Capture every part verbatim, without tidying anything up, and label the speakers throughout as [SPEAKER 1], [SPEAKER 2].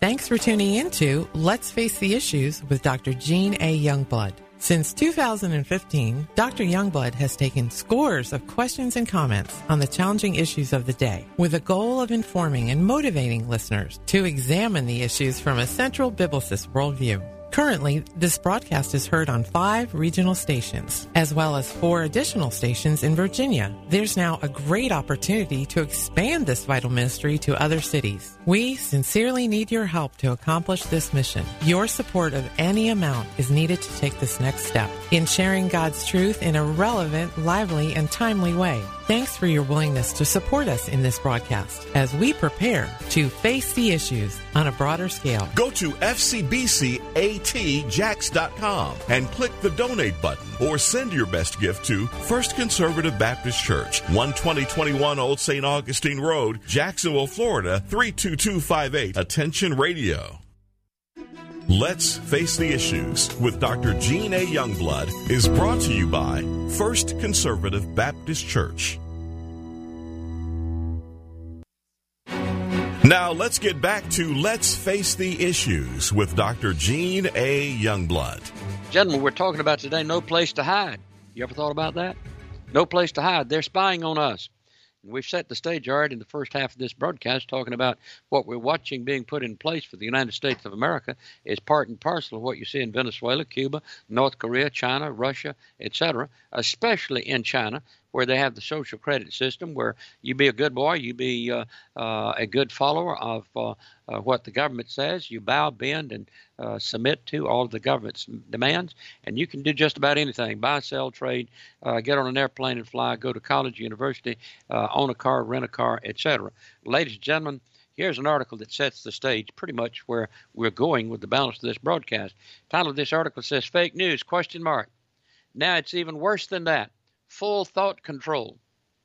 [SPEAKER 1] Thanks for tuning in to Let's Face the Issues with Doctor Gene A. Youngblood. Since two thousand fifteen, Doctor Youngblood has taken scores of questions and comments on the challenging issues of the day with the goal of informing and motivating listeners to examine the issues from a central biblicist worldview. Currently, this broadcast is heard on five regional stations, as well as four additional stations in Virginia. There's now a great opportunity to expand this vital ministry to other cities. We sincerely need your help to accomplish this mission. Your support of any amount is needed to take this next step in sharing God's truth in a relevant, lively, and timely way. Thanks for your willingness to support us in this broadcast as we prepare to face the issues on a broader scale.
[SPEAKER 2] Go to F C B C A T Jax dot com and click the donate button or send your best gift to First Conservative Baptist Church, one twenty twenty-one Old Saint Augustine Road, Jacksonville, Florida, three two two five eight. Attention Radio. Let's Face the Issues with Doctor Gene A. Youngblood is brought to you by First Conservative Baptist Church. Now let's get back to Let's Face the Issues with Doctor Gene A. Youngblood.
[SPEAKER 3] Gentlemen, we're talking about today no place to hide. You ever thought about that? No place to hide. They're spying on us. We've set the stage already in the first half of this broadcast talking about what we're watching being put in place for the United States of America is part and parcel of what you see in Venezuela, Cuba, North Korea, China, Russia, et cetera, especially in China, where they have the social credit system where you be a good boy, you be uh, uh, a good follower of uh, uh, what the government says, you bow, bend, and uh, submit to all of the government's demands, and you can do just about anything, buy, sell, trade, uh, get on an airplane and fly, go to college, university, uh, own a car, rent a car, et cetera. Ladies and gentlemen, here's an article that sets the stage pretty much where we're going with the balance of this broadcast. Title of this article says, Fake News, question mark. Now it's even worse than that. Full thought control.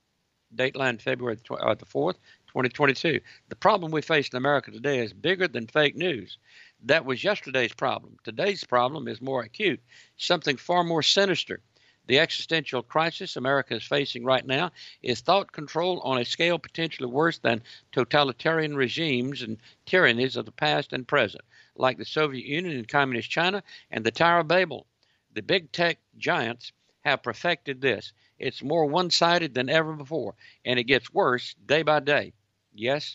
[SPEAKER 3] Dateline February the fourth, twenty twenty-two. The problem we face in America today is bigger than fake news. That was yesterday's problem. Today's problem is more acute, something far more sinister. The existential crisis America is facing right now is thought control on a scale potentially worse than totalitarian regimes and tyrannies of the past and present, like the Soviet Union and Communist China and the Tower of Babel. The big tech giants have perfected this. It's more one-sided than ever before, and it gets worse day by day. Yes,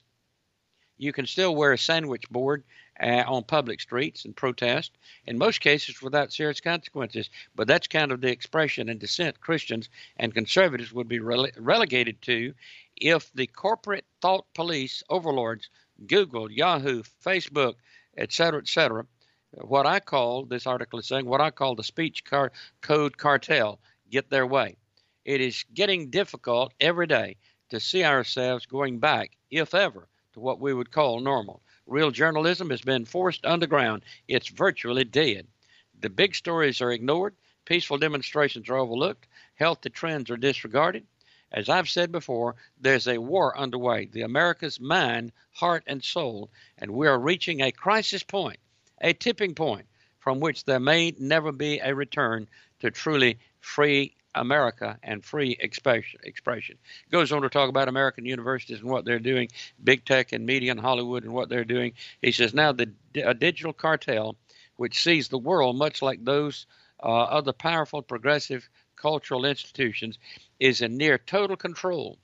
[SPEAKER 3] you can still wear a sandwich board uh, on public streets and protest, in most cases without serious consequences, but that's kind of the expression and dissent Christians and conservatives would be rele- relegated to if the corporate thought police overlords, Google, Yahoo, Facebook, et cetera, et cetera, what I call, this article is saying, what I call the speech car- code cartel, get their way. It is getting difficult every day to see ourselves going back, if ever, to what we would call normal. Real journalism has been forced underground. It's virtually dead. The big stories are ignored. Peaceful demonstrations are overlooked. Healthy trends are disregarded. As I've said before, there's a war underway, the America's mind, heart, and soul, and we are reaching a crisis point, a tipping point from which there may never be a return to truly free America and free expression. expression. Goes on to talk about American universities and what they're doing, big tech and media and Hollywood and what they're doing. He says now the a digital cartel, which sees the world much like those uh, other powerful progressive cultural institutions, is in near total control,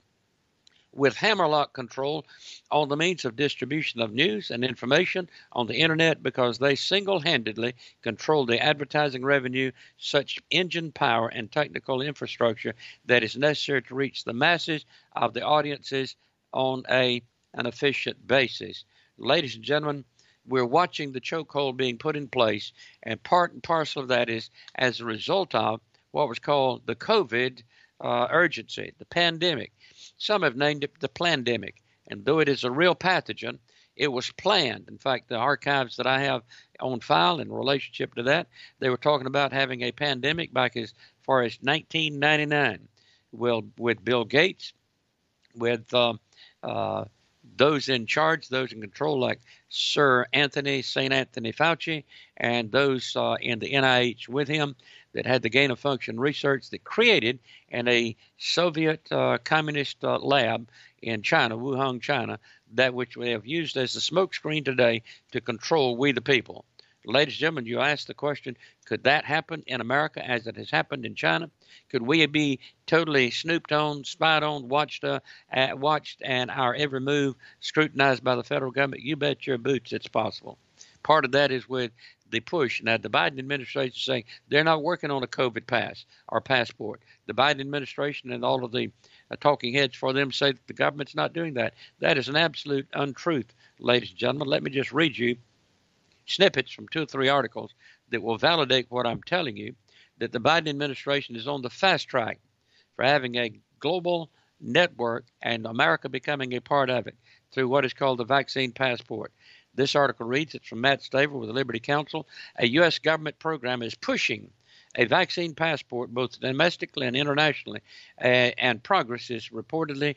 [SPEAKER 3] with hammerlock control on the means of distribution of news and information on the internet, because they single-handedly control the advertising revenue, such engine power and technical infrastructure that is necessary to reach the masses of the audiences on a, an efficient basis. Ladies and gentlemen, we're watching the chokehold being put in place, and part and parcel of that is as a result of what was called the COVID uh, urgency, the pandemic. Some have named it the plandemic, and though it is a real pathogen, it was planned. In fact, the archives that I have on file in relationship to that, they were talking about having a pandemic back as far as nineteen ninety-nine. Well, with Bill Gates, with uh, uh, those in charge, those in control, like Sir Anthony, Saint Anthony Fauci, and those uh, in the N I H with him that had the gain-of-function research that created in a Soviet uh, communist uh, lab in China, Wuhan, China, that which we have used as the smokescreen today to control we the people. Ladies and gentlemen, you asked the question, could that happen in America as it has happened in China? Could we be totally snooped on, spied on, watched, uh, uh, watched, and our every move scrutinized by the federal government? You bet your boots it's possible. Part of that is with the push. Now, the Biden administration is saying they're not working on a COVID pass or passport. The Biden administration and all of the uh, talking heads for them say that the government's not doing that. That is an absolute untruth, ladies and gentlemen. Let me just read you snippets from two or three articles that will validate what I'm telling you, that the Biden administration is on the fast track for having a global network and America becoming a part of it through what is called the vaccine passport. This article reads, it's from Matt Staver with the Liberty Counsel. A U S government program is pushing a vaccine passport both domestically and internationally, uh, and progress is reportedly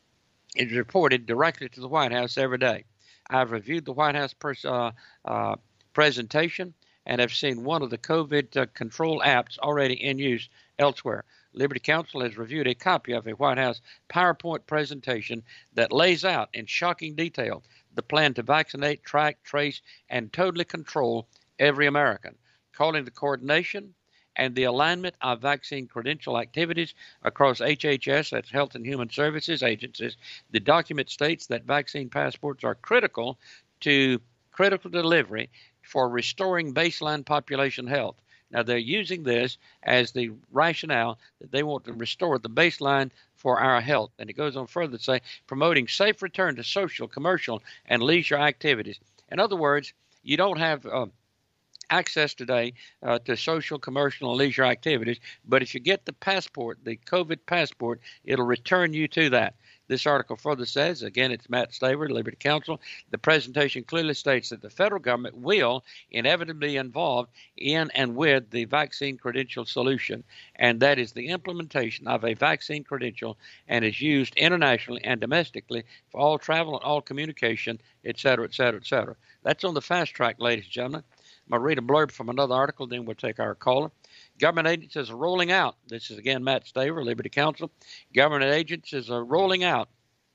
[SPEAKER 3] is reported directly to the White House every day. I've reviewed the White House pers- uh, uh, presentation and have seen one of the COVID uh, control apps already in use elsewhere. Liberty Counsel has reviewed a copy of a White House PowerPoint presentation that lays out in shocking detail the plan to vaccinate, track, trace, and totally control every American, calling the coordination and the alignment of vaccine credential activities across H H S, that's Health and Human Services agencies. The document states that vaccine passports are critical to critical delivery for restoring baseline population health. Now, they're using this as the rationale that they want to restore the baseline for our health. And it goes on further to say, promoting safe return to social, commercial, and leisure activities. In other words, you don't have uh, access today uh, to social, commercial, and leisure activities, but if you get the passport, the COVID passport, it'll return you to that. This article further says, again, it's Matt Staver, Liberty Counsel, the presentation clearly states that the federal government will inevitably be involved in and with the vaccine credential solution, and that is the implementation of a vaccine credential and is used internationally and domestically for all travel and all communication, et cetera, et cetera, et cetera. That's on the fast track, ladies and gentlemen. I'm going to read a blurb from another article, then we'll take our caller. Government agencies are rolling out, this is again Matt Staver, Liberty Counsel, government agencies are rolling out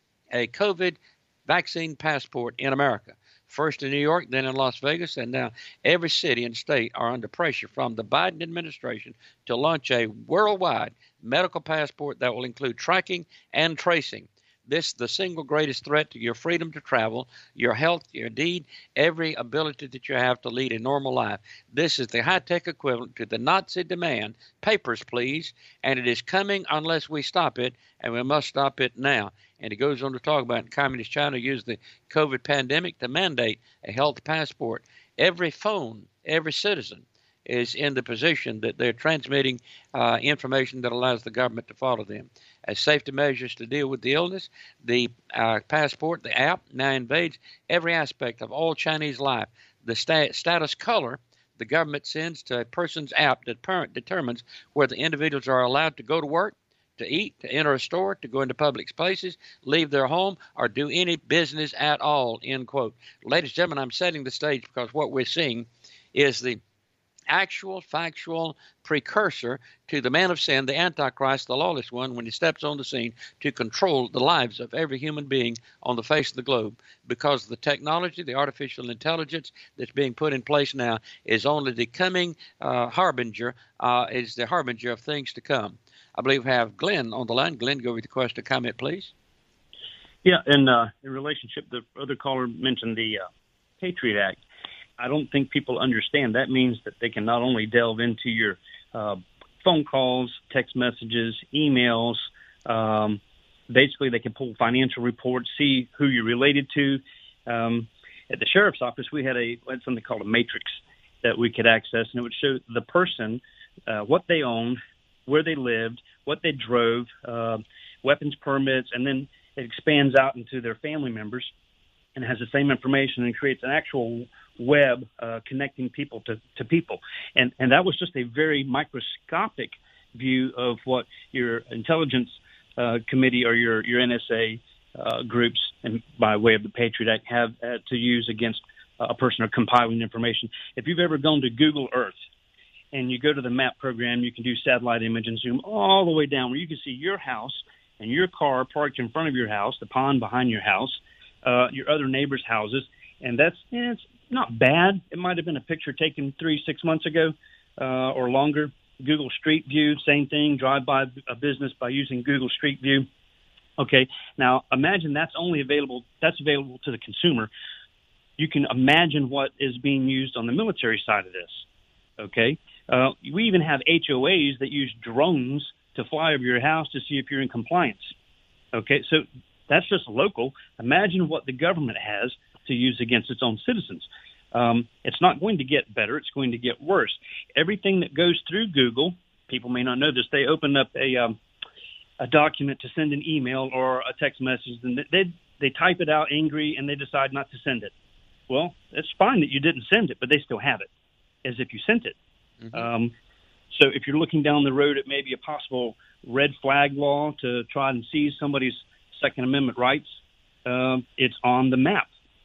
[SPEAKER 3] a COVID vaccine passport in America. First in New York, then in Las Vegas, and now every city and state are under pressure from the Biden administration to launch a worldwide medical passport that will include tracking and tracing. This is the single greatest threat to your freedom to travel, your health, your deed, every ability that you have to lead a normal life. This is the high-tech equivalent to the Nazi demand, papers, please, and it is coming unless we stop it, and we must stop it now. And it goes on to talk about Communist China used the COVID pandemic to mandate a health passport. Every phone, every citizen is in the position that they're transmitting uh, information that allows the government to follow them. As safety measures to deal with the illness, the uh, passport, the app, now invades every aspect of all Chinese life. The sta- status color the government sends to a person's app that parent determines whether individuals are allowed to go to work, to eat, to enter a store, to go into public places, leave their home, or do any business at all, end quote. Ladies and gentlemen, I'm setting the stage because what we're seeing is the actual, factual precursor to the man of sin, the Antichrist, the lawless one, when he steps on the scene to control the lives of every human being on the face of the globe. Because the technology, the artificial intelligence that's being put in place now is only the coming uh, harbinger, uh, is the harbinger of things to come. I believe we have Glenn on the line. Glenn, go with the question, comment, please.
[SPEAKER 4] Yeah, and uh, in relationship, the other caller mentioned the uh, Patriot Act. I don't think people understand. That means that they can not only delve into your uh, phone calls, text messages, emails. Um, basically, they can pull financial reports, see who you're related to. Um, at the sheriff's office, we had a we had something called a matrix that we could access, and it would show the person, uh, what they owned, where they lived, what they drove, uh, weapons permits, and then it expands out into their family members and has the same information and creates an actual web uh, connecting people to, to people. And and that was just a very microscopic view of what your intelligence uh, committee or your, your N S A uh, groups and by way of the Patriot Act, have uh, to use against a person or compiling information. If you've ever gone to Google Earth and you go to the map program, you can do satellite image and zoom all the way down where you can see your house and your car parked in front of your house, the pond behind your house, uh, your other neighbors' houses. And that's, eh, it's not bad. It might have been a picture taken three, six months ago uh, or longer. Google Street View, same thing, drive by a business by using Google Street View. Okay, now imagine that's only available, that's available to the consumer. You can imagine what is being used on the military side of this, okay? Uh, we even have H O As that use drones to fly over your house to see if you're in compliance, okay? So that's just local. Imagine what the government has to use against its own citizens. Um, it's not going to get better. It's going to get worse. Everything that goes through Google, people may not know this, they open up a um, a document to send an email or a text message, and they they type it out angry, and they decide not to send it. Well, it's fine that you didn't send it, but they still have it as if you sent it. Mm-hmm. Um, so if you're looking down the road at maybe a possible red flag law to try and seize somebody's Second Amendment rights, um, it's on the map.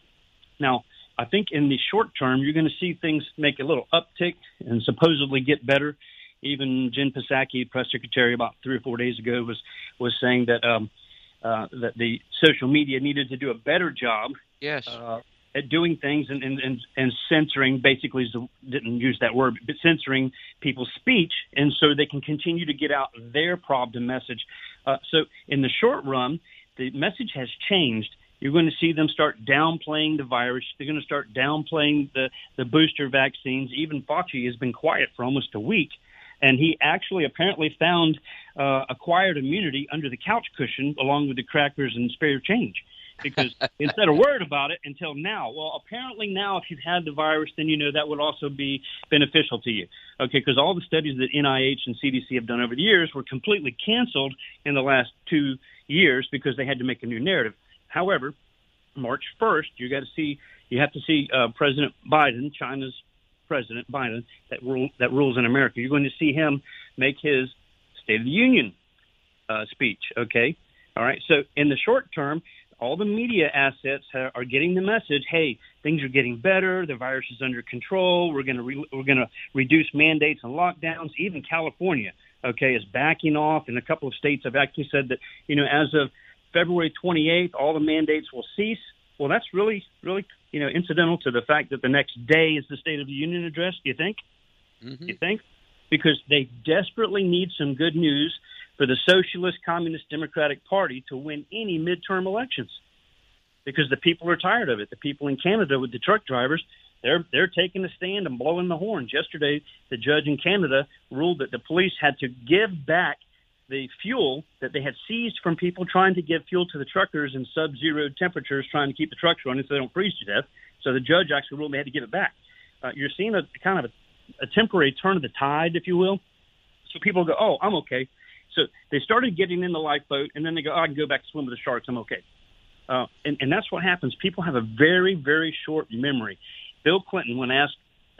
[SPEAKER 4] Now, I think in the short term, you're going to see things make a little uptick and supposedly get better. Even Jen Psaki, press secretary, about three or four days ago was was saying that um, uh, that the social media needed to do a better job
[SPEAKER 3] yes.
[SPEAKER 4] uh, at doing things and, and, and, and censoring, basically, didn't use that word, but censoring people's speech, and so they can continue to get out their problem message. Uh, so in the short run, the message has changed. You're going to see them start downplaying the virus. They're going to start downplaying the, the booster vaccines. Even Fauci has been quiet for almost a week, and he actually apparently found uh, acquired immunity under the couch cushion along with the crackers and spare change, because he said a word about it until now. Well, apparently now if you've had the virus, then you know that would also be beneficial to you, okay, because all the studies that N I H and C D C have done over the years were completely canceled in the last two years because they had to make a new narrative. However, March first, you got to see, you have to see uh, President Biden, China's President Biden, that rule that rules in America. You're going to see him make his State of the Union uh, speech. Okay, all right. So in the short term, all the media assets ha- are getting the message: hey, things are getting better. The virus is under control. We're going to re- we're going to reduce mandates and lockdowns. Even California, okay, is backing off, and a couple of states have actually said that, you know, as of February twenty-eighth, all the mandates will cease. Well, that's really, really, you know, incidental to the fact that the next day is the State of the Union address. Do you think? Mm-hmm. You think? Because they desperately need some good news for the Socialist, Communist, Democratic Party to win any midterm elections, because the people are tired of it. The people in Canada with the truck drivers, they're they're taking a stand and blowing the horns. Yesterday, the judge in Canada ruled that the police had to give back the fuel that they had seized from people trying to give fuel to the truckers in sub-zero temperatures, trying to keep the trucks running so they don't freeze to death. So the judge actually ruled they had to give it back. Uh, you're seeing a kind of a, a temporary turn of the tide, if you will. So people go, oh, I'm okay. So they started getting in the lifeboat, and then they go, oh, I can go back to swim with the sharks. I'm okay. Uh, and, and that's what happens. People have a very, very short memory. Bill Clinton, when asked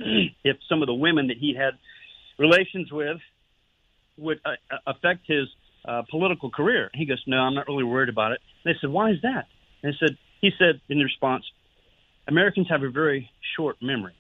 [SPEAKER 4] if some of the women that he had relations with would uh, affect his uh, political career, he goes, no, I'm not really worried about it. And they said, why is that? And they said, he said in response, Americans have a very short memory.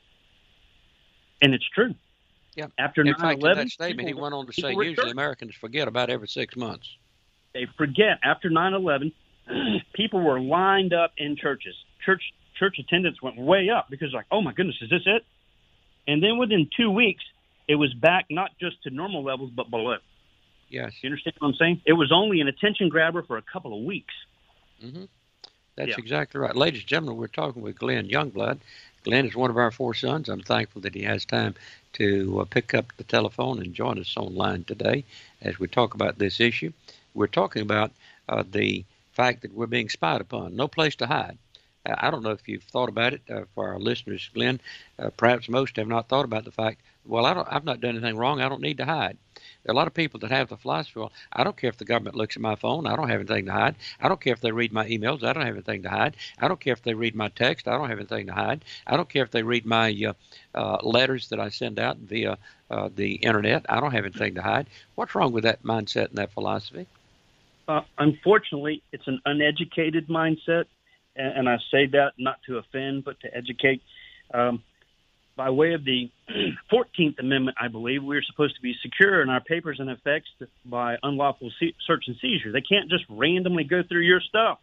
[SPEAKER 4] And it's true.
[SPEAKER 3] Yeah.
[SPEAKER 4] After
[SPEAKER 3] in
[SPEAKER 4] nine
[SPEAKER 3] fact,
[SPEAKER 4] eleven,
[SPEAKER 3] in that statement,
[SPEAKER 4] people,
[SPEAKER 3] he went on to say usually
[SPEAKER 4] church.
[SPEAKER 3] Americans forget about every six months.
[SPEAKER 4] They forget. After nine eleven, people were lined up in churches. Church church attendance went way up because, like, oh, my goodness, is this it? And then within two weeks, it was back not just to normal levels, but below.
[SPEAKER 3] Yes.
[SPEAKER 4] You understand what I'm saying? It was only an attention grabber for a couple of weeks.
[SPEAKER 3] Mm-hmm. That's
[SPEAKER 4] yeah.
[SPEAKER 3] exactly right. Ladies and gentlemen, we're talking with Glenn Youngblood. Glenn is one of our four sons. I'm thankful that he has time to uh, pick up the telephone and join us online today as we talk about this issue. We're talking about uh, the fact that we're being spied upon. No place to hide. Uh, I don't know if you've thought about it uh, for our listeners, Glenn. Uh, perhaps most have not thought about the fact, well, I don't, I've not done anything wrong. I don't need to hide. There are a lot of people that have the philosophy, well, I don't care if the government looks at my phone. I don't have anything to hide. I don't care if they read my emails. I don't have anything to hide. I don't care if they read my text. I don't have anything to hide. I don't care if they read my uh, uh, letters that I send out via uh, the Internet. I don't have anything to hide. What's wrong with that mindset and that philosophy?
[SPEAKER 4] Uh, unfortunately, it's an uneducated mindset. and, and I say that not to offend, but to educate. Um, by way of the fourteenth Amendment, I believe, we're supposed to be secure in our papers and effects by unlawful se- search and seizure. They can't just randomly go through your stuff.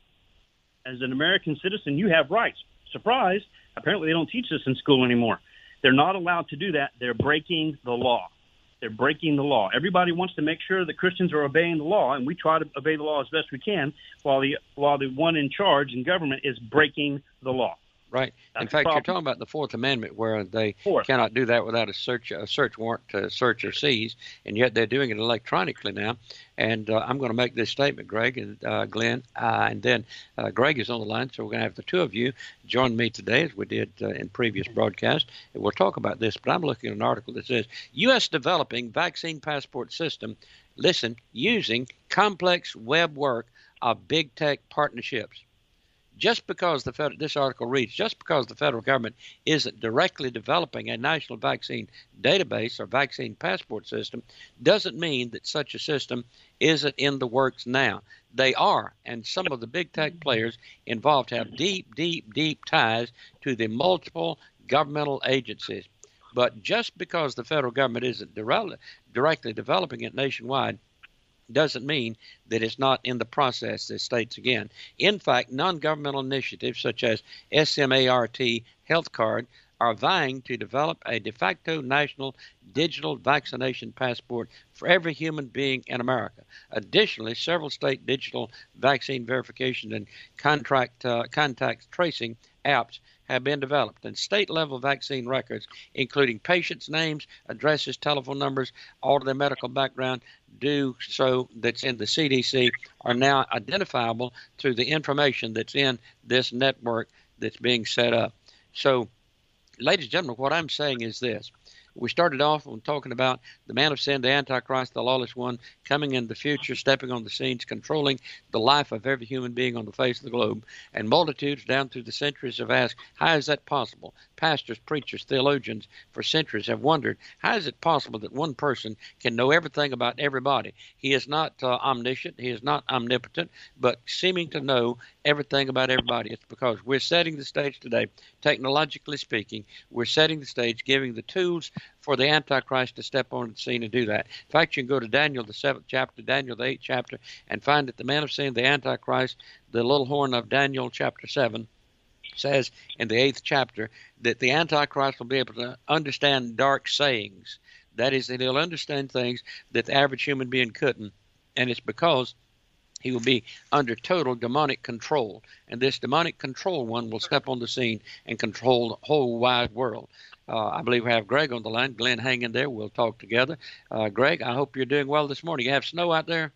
[SPEAKER 4] As an American citizen, you have rights. Surprise, apparently they don't teach this in school anymore. They're not allowed to do that. They're breaking the law. They're breaking the law. Everybody wants to make sure that Christians are obeying the law, and we try to obey the law as best we can, while the while the one in charge in government is breaking the law.
[SPEAKER 3] Right.
[SPEAKER 4] That's
[SPEAKER 3] in fact, you're talking about the Fourth Amendment, where they
[SPEAKER 4] Fourth.
[SPEAKER 3] cannot do that without a search a search warrant to search or seize, and yet they're doing it electronically now. And uh, I'm going to make this statement, Greg and uh, Glenn, uh, and then uh, Greg is on the line, so we're going to have the two of you join me today, as we did uh, in previous broadcasts, and we'll talk about this. But I'm looking at an article that says U S developing vaccine passport system. Listen, using complex web work of big tech partnerships. Just because the federal, this article reads, just because the federal government isn't directly developing a national vaccine database or vaccine passport system doesn't mean that such a system isn't in the works now. They are, and some of the big tech players involved have deep, deep, deep ties to the multiple governmental agencies. But just because the federal government isn't directly developing it nationwide doesn't mean that it's not in the process, it states again. In fact, non-governmental initiatives such as SMART Health Card are vying to develop a de facto national digital vaccination passport for every human being in America. Additionally, several state digital vaccine verification and contract uh, contact tracing apps have been developed, and state-level vaccine records, including patients' names, addresses, telephone numbers, all of their medical background, do so that's in the C D C, are now identifiable through the information that's in this network that's being set up. So, ladies and gentlemen, what I'm saying is this. We started off on talking about the man of sin, the Antichrist, the lawless one, coming in the future, stepping on the scenes, controlling the life of every human being on the face of the globe. And multitudes down through the centuries have asked, how is that possible? Pastors, preachers, theologians for centuries have wondered, how is it possible that one person can know everything about everybody? He is not uh, omniscient, he is not omnipotent, but seeming to know everything about everybody. It's because we're setting the stage today, technologically speaking, we're setting the stage, giving the tools for the Antichrist to step on the scene and do that. In fact, you can go to Daniel, the seventh chapter, Daniel, the eighth chapter, and find that the man of sin, the Antichrist, the little horn of Daniel chapter seven, says in the eighth chapter that the Antichrist will be able to understand dark sayings. That is, that he'll understand things that the average human being couldn't, and it's because he will be under total demonic control. And this demonic control one will step on the scene and control the whole wide world. Uh, I believe we have Greg on the line. Glenn, hang in there. We'll talk together. Uh, Greg, I hope you're doing well this morning. You have snow out there?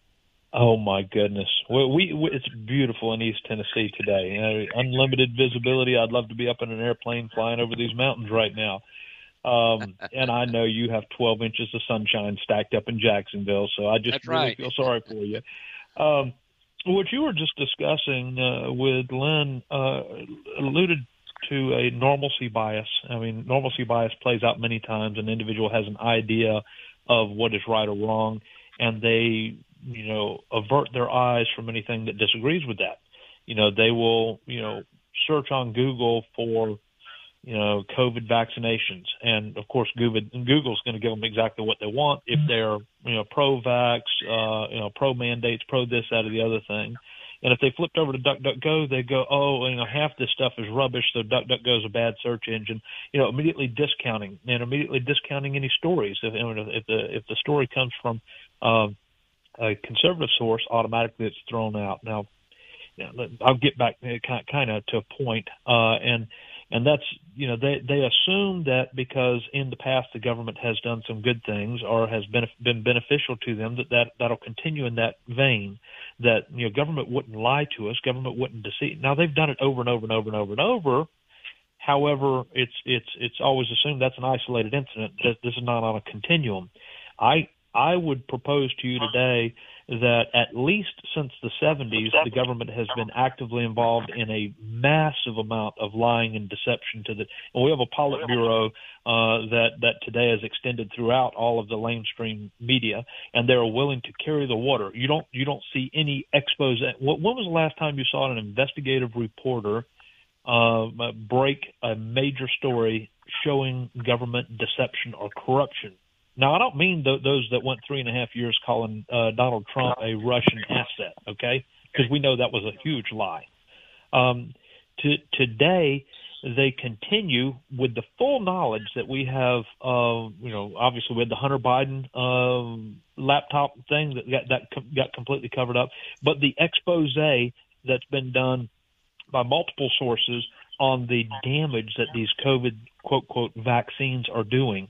[SPEAKER 5] Oh, my goodness. Well, we, we it's beautiful in East Tennessee today. You know, unlimited visibility. I'd love to be up in an airplane flying over these mountains right now. Um, and I know you have twelve inches of sunshine stacked up in Jacksonville, so I just
[SPEAKER 3] That's
[SPEAKER 5] really
[SPEAKER 3] right.
[SPEAKER 5] feel sorry for you. Um, what you were just discussing uh, with Lynn uh, alluded to a normalcy bias. I mean, normalcy bias plays out many times. An individual has an idea of what is right or wrong, and they, you know, avert their eyes from anything that disagrees with that. You know, they will, you know, search on Google for, you know, COVID vaccinations. And, of course, Google, Google's going to give them exactly what they want if they're, you know, pro-vax, uh, you know, pro-mandates, pro-this, that, or the other thing. And if they flipped over to DuckDuckGo, they go, oh, you know, half this stuff is rubbish, so DuckDuckGo is a bad search engine. You know, immediately discounting and immediately discounting any stories. If, if the if the story comes from um, a conservative source, automatically it's thrown out. Now, you know, I'll get back kind of to a point, uh, and and that's, you know, they they assume that because in the past the government has done some good things or has been been beneficial to them, that, that that'll continue in that vein. That, you know, government wouldn't lie to us, government wouldn't deceive. Now they've done it over and over and over and over and over. However, it's it's it's always assumed that's an isolated incident. This, this is not on a continuum. I I would propose to you today that at least since the seventies, the government has been actively involved in a massive amount of lying and deception to the. And we have a Politburo uh, that that today is extended throughout all of the mainstream media, and they are willing to carry the water. You don't you don't see any expose. When was the last time you saw an investigative reporter uh, break a major story showing government deception or corruption? Now, I don't mean th- those that went three and a half years calling uh, Donald Trump a Russian asset, okay? Because we know that was a huge lie. Um, to, today, they continue with the full knowledge that we have. Uh, you know, obviously, we had the Hunter Biden uh, laptop thing that got that com- got completely covered up, but the expose that's been done by multiple sources on the damage that these COVID quote quote vaccines are doing.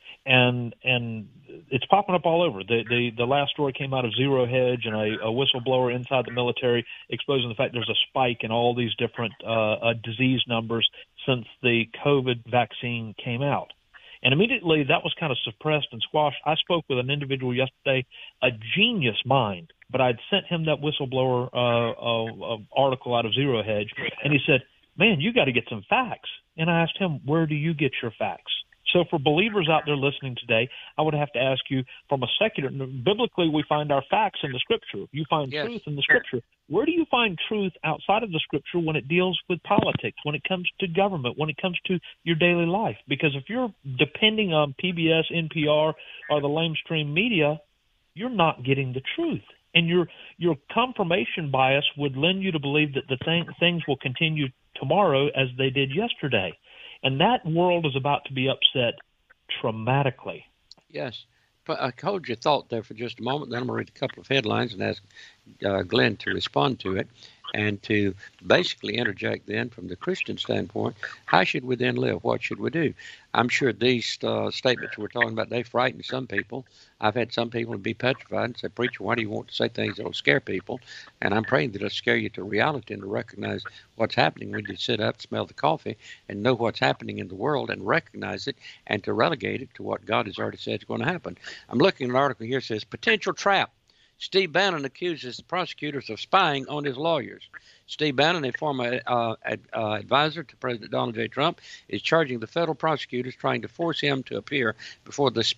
[SPEAKER 5] And and it's popping up all over. The, the the last story came out of Zero Hedge and a, a whistleblower inside the military exposing the fact there's a spike in all these different uh, uh, disease numbers since the COVID vaccine came out. And immediately that was kind of suppressed and squashed. I spoke with an individual yesterday, a genius mind, but I'd sent him that whistleblower uh, uh, article out of Zero Hedge, and he said, man, you got to get some facts. And I asked him, where do you get your facts? So for believers out there listening today, I would have to ask you, from a secular, biblically we find our facts in the Scripture. You find
[SPEAKER 3] yes.
[SPEAKER 5] truth in the Scripture. Where do you find truth outside of the Scripture when it deals with politics, when it comes to government, when it comes to your daily life? Because if you're depending on P B S, N P R, or the lamestream media, you're not getting the truth. And your your confirmation bias would lend you to believe that the thing, things will continue tomorrow as they did yesterday. And that world is about to be upset dramatically.
[SPEAKER 3] Yes. But I hold your thought there for just a moment. Then I'm going to read a couple of headlines and ask uh, Glenn to respond to it and to basically interject then from the Christian standpoint. How should we then live? What should we do? I'm sure these uh, statements we're talking about, they frighten some people. I've had some people be petrified and say, preacher, why do you want to say things that will scare people? And I'm praying that it'll scare you to reality and to recognize what's happening when you sit up, smell the coffee, and know what's happening in the world and recognize it and to relegate it to what God has already said is going to happen. I'm looking at an article here that says, potential trap. Steve Bannon accuses prosecutors of spying on his lawyers. Steve Bannon, a former uh, ad, uh, advisor to President Donald J. Trump, is charging the federal prosecutors trying to force him to appear before the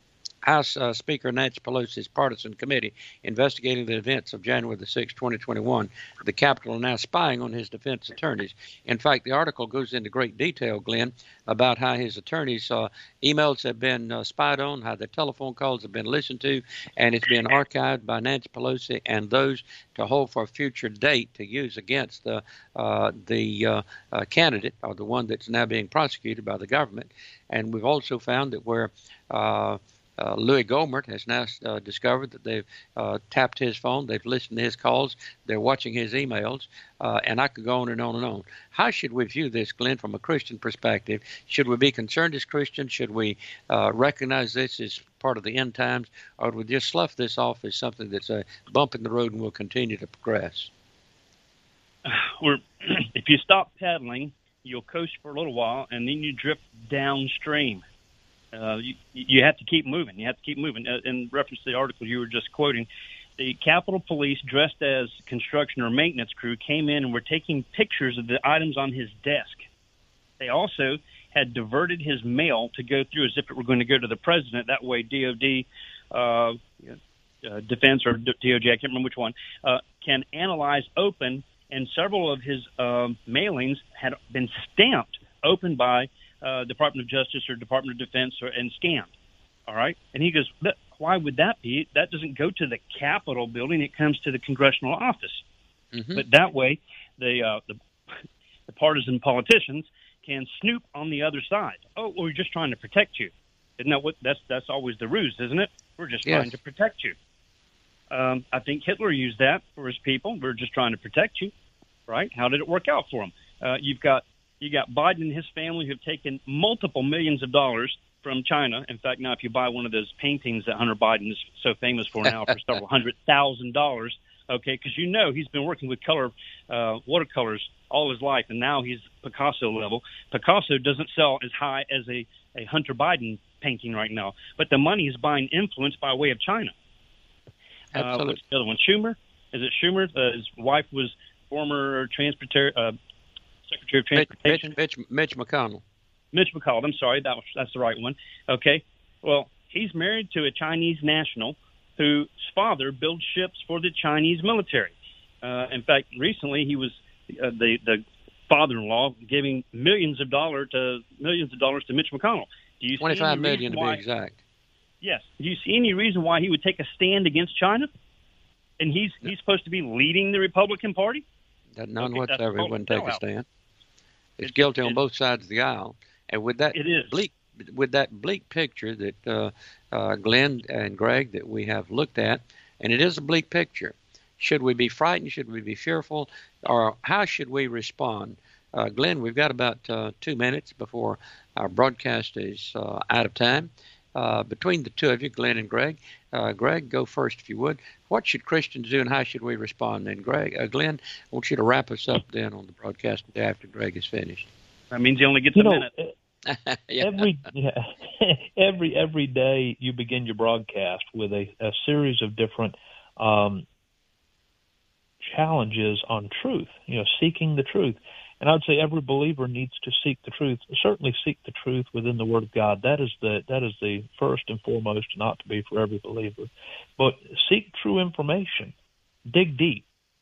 [SPEAKER 3] House uh, Speaker Nancy Pelosi's partisan committee investigating the events of January the sixth, twenty twenty-one. The Capitol now spying on his defense attorneys. In fact, the article goes into great detail, Glenn, about how his attorneys' uh, emails have been uh, spied on, how their telephone calls have been listened to, and it's been archived by Nancy Pelosi and those to hold for a future date to use against the uh, the uh, uh, candidate or the one that's now being prosecuted by the government. And we've also found that where uh, Uh, Louis Gohmert has now uh, discovered that they've uh, tapped his phone, they've listened to his calls, they're watching his emails, uh, and I could go on and on and on. How should we view this, Glenn, from a Christian perspective? Should we be concerned as Christians? Should we uh, recognize this as part of the end times, or would we just slough this off as something that's a bump in the road and will continue to progress?
[SPEAKER 4] Or if you stop pedaling, you'll coast for a little while, and then you drift downstream. Uh, you, you have to keep moving. You have to keep moving. Uh, in reference to the article you were just quoting, the Capitol Police, dressed as construction or maintenance crew, came in and were taking pictures of the items on his desk. They also had diverted his mail to go through as if it were going to go to the president. That way, D O D, uh, uh, Defense, or D O J, I can't remember which one, uh, can analyze open, and several of his uh, mailings had been stamped open by Uh, Department of Justice or Department of Defense or, and scammed. All right. And he goes, why would that be? That doesn't go to the Capitol building. It comes to the congressional office. Mm-hmm. But that way, the, uh, the the partisan politicians can snoop on the other side. Oh, well, we're just trying to protect you. Isn't that what? That's that's always the ruse, isn't it? We're just
[SPEAKER 3] yes.
[SPEAKER 4] trying to protect you. Um, I think Hitler used that for his people. We're just trying to protect you, right? How did it work out for him? Uh, you've got You got Biden and his family who have taken multiple millions of dollars from China. In fact, now if you buy one of those paintings that Hunter Biden is so famous for now for several hundred thousand dollars, okay, because you know he's been working with color uh, watercolors all his life, and now he's Picasso level. Picasso doesn't sell as high as a, a Hunter Biden painting right now, but the money is buying influence by way of China.
[SPEAKER 3] Absolutely.
[SPEAKER 4] Uh, what's the other one? Schumer? Is it Schumer? Uh, his wife was former transporter, uh, Secretary of Transportation.
[SPEAKER 3] Mitch, Mitch, Mitch McConnell.
[SPEAKER 4] Mitch McConnell. I'm sorry, that was, that's the right one. Okay. Well, he's married to a Chinese national whose father builds ships for the Chinese military. Uh, in fact, recently he was uh, the the father-in-law giving millions of dollars to millions of dollars to Mitch McConnell. Do you
[SPEAKER 3] twenty-five million to be exact.
[SPEAKER 4] Yes. Do you see any reason why he would take a stand against China? And he's
[SPEAKER 3] no.
[SPEAKER 4] he's supposed to be leading the Republican Party?
[SPEAKER 3] That none
[SPEAKER 4] okay,
[SPEAKER 3] whatsoever. He wouldn't take a stand. It's,
[SPEAKER 4] it's
[SPEAKER 3] guilty on
[SPEAKER 4] it,
[SPEAKER 3] both sides of the aisle. And with that
[SPEAKER 4] it is.
[SPEAKER 3] bleak with that bleak picture that uh, uh, Glenn and Greg that we have looked at, and it is a bleak picture. Should we be frightened? Should we be fearful? Or how should we respond? Uh, Glenn, we've got about uh, two minutes before our broadcast is uh, out of time. Uh, between the two of you, Glenn and Greg, uh, Greg, go first if you would. What should Christians do and how should we respond? And Greg, uh, Glenn, I want you to wrap us up then on the broadcast after Greg is finished.
[SPEAKER 4] That means he only gets
[SPEAKER 5] you
[SPEAKER 4] a
[SPEAKER 5] know,
[SPEAKER 4] minute.
[SPEAKER 3] yeah.
[SPEAKER 5] Every yeah, every every day you begin your broadcast with a, a series of different um, challenges on truth. You know, seeking the truth, and I'd say every believer needs to seek the truth. Certainly, seek the truth within the Word of God. That is the that is the first and foremost, and ought to be for every believer. But seek true information. Dig deep.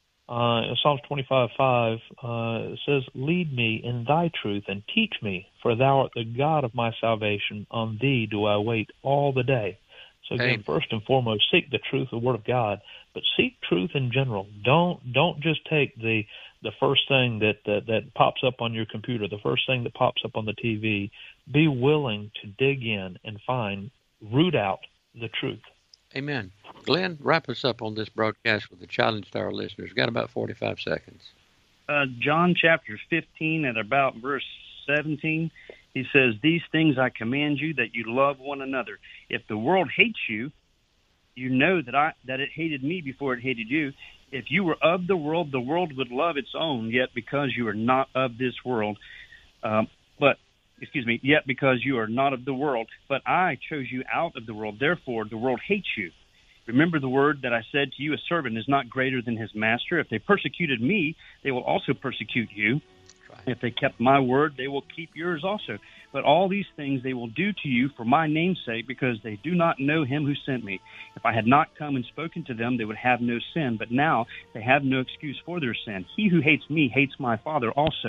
[SPEAKER 5] Uh, Psalms twenty-five five uh, says, "Lead me in thy truth and teach me, for thou art the God of my salvation. On thee do I wait all the day." So again,
[SPEAKER 3] Amen.
[SPEAKER 5] First and foremost, seek the truth of the Word of God, but seek truth in general. Don't don't just take the the first thing that, that that pops up on your computer, the first thing that pops up on the T V. Be willing to dig in and find, root out the truth.
[SPEAKER 3] Amen. Glenn, wrap us up on this broadcast with a challenge to our listeners. We've got about forty-five seconds.
[SPEAKER 4] Uh, John chapter fifteen at about verse seventeen, he says, "These things I command you, that you love one another. If the world hates you, you know that I that it hated me before it hated you. If you were of the world, the world would love its own. Yet because you are not of this world, um, but excuse me, yet because you are not of the world, but I chose you out of the world. Therefore, the world hates you. Remember the word that I said to you, a servant is not greater than his master. If they persecuted me, they will also persecute you. Right. If they kept my word, they will keep yours also. But all these things they will do to you for my name's sake, because they do not know him who sent me. If I had not come and spoken to them, they would have no sin. But now they have no excuse for their sin. He who hates me hates my Father also.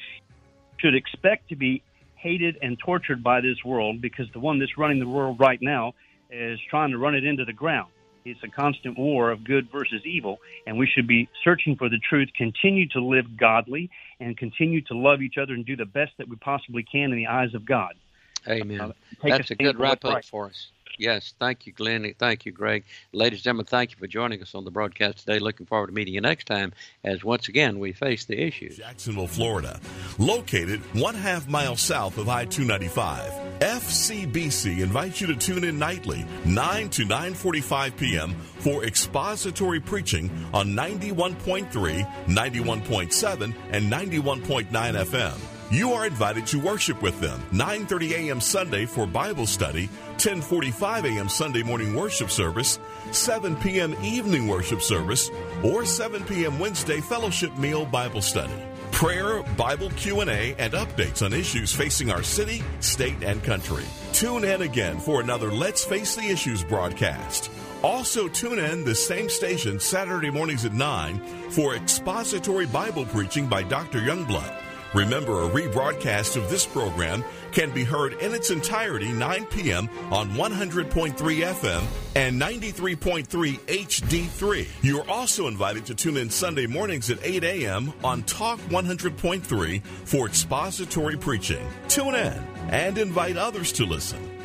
[SPEAKER 4] Should expect to be hated and tortured by this world, because the one that's running the world right now is trying to run it into the ground. It's a constant war of good versus evil, and we should be searching for the truth, continue to live godly, and continue to love each other and do the best that we possibly can in the eyes of God.
[SPEAKER 3] Amen.
[SPEAKER 4] Uh,
[SPEAKER 3] That's a, a good wrap-up
[SPEAKER 4] right.
[SPEAKER 3] for us. Yes, thank you, Glenn. Thank you, Greg. Ladies and gentlemen, thank you for joining us on the broadcast today. Looking forward to meeting you next time as, once again, we face the issues.
[SPEAKER 2] Jacksonville, Florida, located one half mile south of I two ninety-five. F C B C invites you to tune in nightly, nine to nine forty-five p.m. for expository preaching on ninety-one point three, ninety-one point seven, and ninety-one point nine F M. You are invited to worship with them, nine thirty a.m. Sunday for Bible study, ten forty-five a.m. Sunday morning worship service, seven p.m. evening worship service, or seven p.m. Wednesday fellowship meal Bible study. Prayer, Bible Q and A, and updates on issues facing our city, state, and country. Tune in again for another Let's Face the Issues broadcast. Also tune in the same station Saturday mornings at nine for expository Bible preaching by Doctor Youngblood. Remember, a rebroadcast of this program can be heard in its entirety nine p.m. on one hundred point three F M and ninety-three point three H D three. You are also invited to tune in Sunday mornings at eight a.m. on Talk one hundred point three for expository preaching. Tune in and invite others to listen.